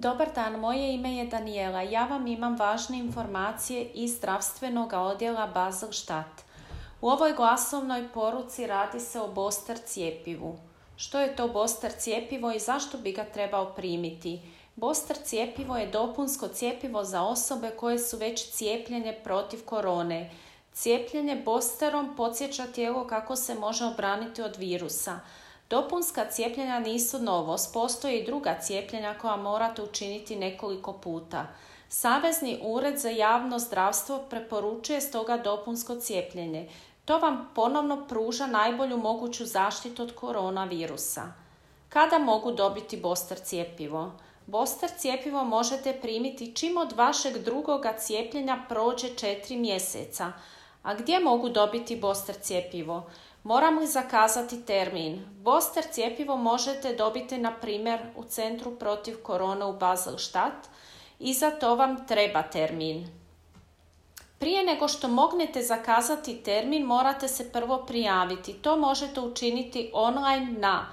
Dobar dan, moje ime je Daniela. Ja vam imam važne informacije iz zdravstvenog odjela Basel-Stadt. U ovoj glasovnoj poruci radi se o booster cjepivu. Što je to booster cjepivo i zašto bi ga trebao primiti? Booster cjepivo je dopunsko cjepivo za osobe koje su već cijepljene protiv korone. Cijepljenje boosterom podsjeća tijelo kako se može obraniti od virusa. Dopunska cijepljenja nisu novost, postoje i druga cijepljenja koja morate učiniti nekoliko puta. Savezni ured za javno zdravstvo preporučuje stoga dopunsko cijepljenje. To vam ponovno pruža najbolju moguću zaštitu od koronavirusa. Kada mogu dobiti booster cjepivo? Booster cjepivo možete primiti čim od vašeg drugoga cijepljenja prođe 4 mjeseca. A gdje mogu dobiti booster cjepivo? Moram li zakazati termin? Booster cjepivo možete dobiti na primjer u Centru protiv korone u Basel-Stadt i za to vam treba termin. Prije nego što mognete zakazati termin morate se prvo prijaviti. To možete učiniti online na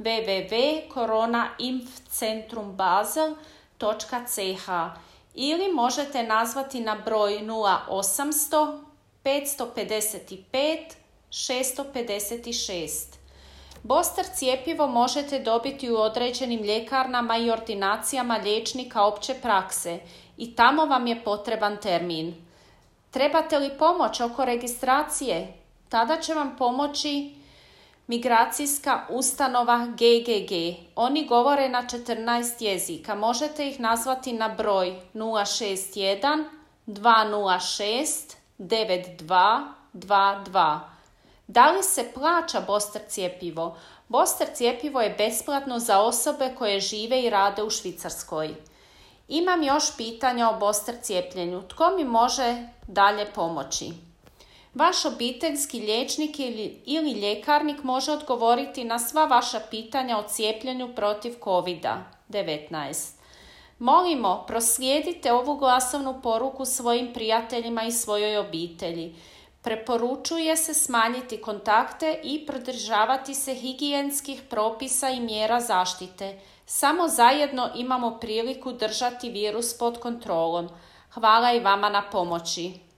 www.corona-impfcentrum-basel.ch ili možete nazvati na broj 0800 555 656. Booster cjepivo možete dobiti u određenim ljekarnama i ordinacijama liječnika opće prakse i tamo vam je potreban termin. Trebate li pomoć oko registracije? Tada će vam pomoći migracijska ustanova GGG. Oni govore na 14 jezika. Možete ih nazvati na broj 061 206 9222. Da li se plaća booster cjepivo? Booster cjepivo je besplatno za osobe koje žive i rade u Švicarskoj. Imam još pitanja o booster cijepljenju. Tko mi može dalje pomoći? Vaš obiteljski liječnik ili ljekarnik može odgovoriti na sva vaša pitanja o cijepljenju protiv COVID-19. Molimo, proslijedite ovu glasovnu poruku svojim prijateljima i svojoj obitelji. Preporučuje se smanjiti kontakte i pridržavati se higijenskih propisa i mjera zaštite. Samo zajedno imamo priliku držati virus pod kontrolom. Hvala i vama na pomoći.